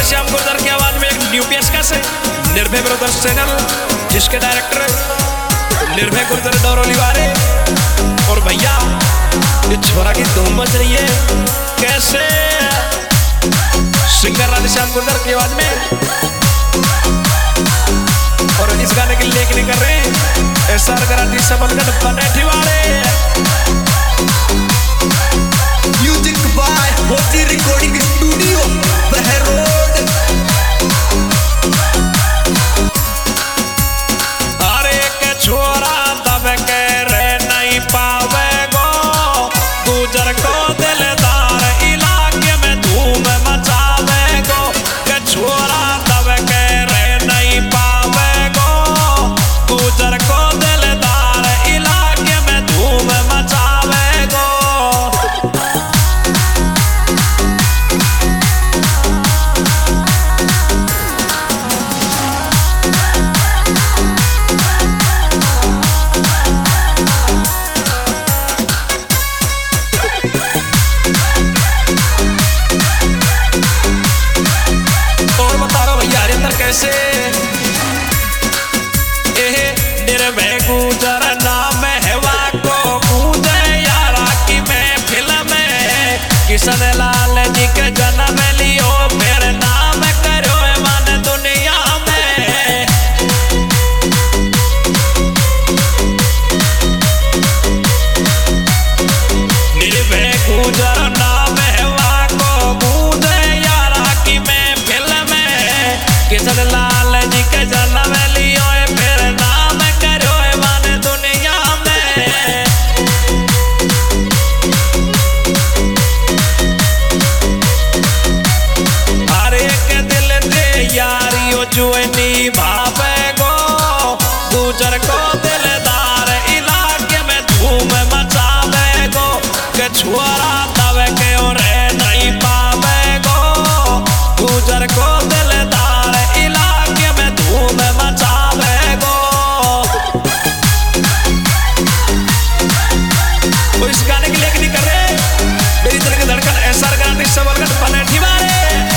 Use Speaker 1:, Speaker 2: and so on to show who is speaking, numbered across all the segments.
Speaker 1: राधेश्याम गुर्जर की आवाज में एक न्यू पेशकश है निर्भय ब्रदर्स चैनल, जिसके डायरेक्टर निर्भय गुर्जर डोरोली वाले। और भैया ये छोरा की धूम मच रही है, कैसे सिंगर राधेश्याम गुर्जर की आवाज में। और इस गाने के लिए लेखनी कर रहे हैं एसआर कराटी सबलगढ़ पनेठी वाले।
Speaker 2: Music by Hoti recording studio Behror.
Speaker 1: अरे के छोरा दब के रे नहीं पावे गो, गुजर को दिलदार इलाके में धूम मचावे गो। के छोरा दब के रे नहीं पावे गो, गुजर को दिलदार इलाके में धूम मचावे गो। कैसे निर्भय गुजर नाम हेवा को कूदे यारा की महफिल में, किशन लाल जी के जन्म लियो मेरे नाम करो मन दुनिया में। निर्भय गुजर नाम हेवा को कूदे यारा की महफिल में, किशन लाल जी के जन्म लियो मेरे नाम करो मन दुनिया में। हर एक दिल दे यारियो जुएनी भावे गो, गुजर को दिलदार इलाके में धूम मचावे गो। के छुआरा तब के और नहीं पावे गो, गुजर को दिलदार इलाके में धूम मचावे गो। तो इस गाने की लेखनी कर रहे मेरी दिल की धड़कन एसआर कराटी सबलगढ़ पनेठी वाले।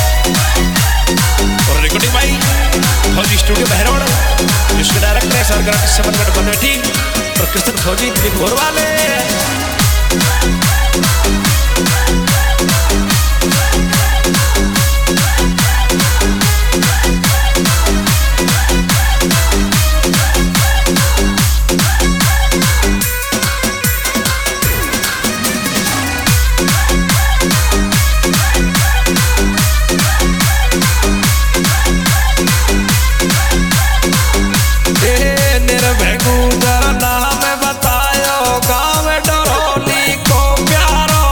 Speaker 1: और रिकॉर्डिंग भाई फौजी स्टूडियो बहरोड, जिसके डायरेक्टर एसआर कराटी सबलगढ़ पनेठी और कृष्ण फौजी दिल्ली वाले। निर्भय गुजर नाम बतायो गाँव डोरोली को प्यारो।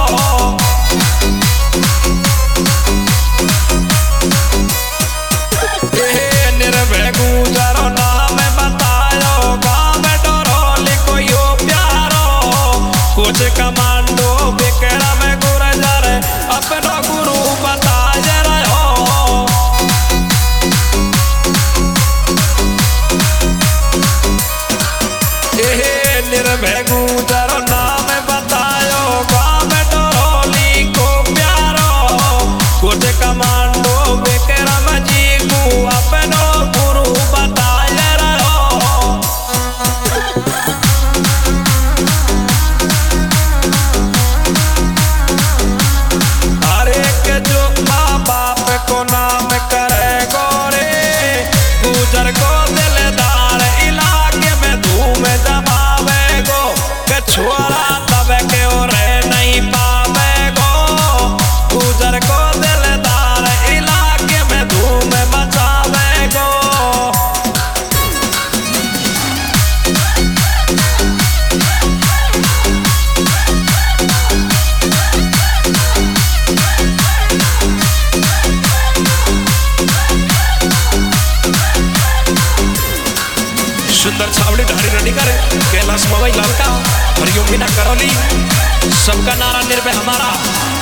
Speaker 1: निर्भय गुजर नाम बतायो गाँव डोरोली को यो प्यारो। कुछ कमांडो विक्रम गुर्जर अपना गुरु बताए रहो। निर्भय गुजर नाम बतायो गाँव डोरोली को प्यारो। कुछ कमांडो विक्रम जी को अपनो गुरु बताए रहो। हर एक जो माँ बाप को नाम करे गोरे, गुजर को दिलदार इलाके में धूम जमावे गो। के छोरा तब के और नहीं पावे गो, गुजर को दिलदार इलाके में धूम मचावे गो। सुंदर छावड़ी ढारी रेडी करे कैलाश मोबाइल लाल का हरिओम बिना करौली, सबका नारा निर्भय हमारा।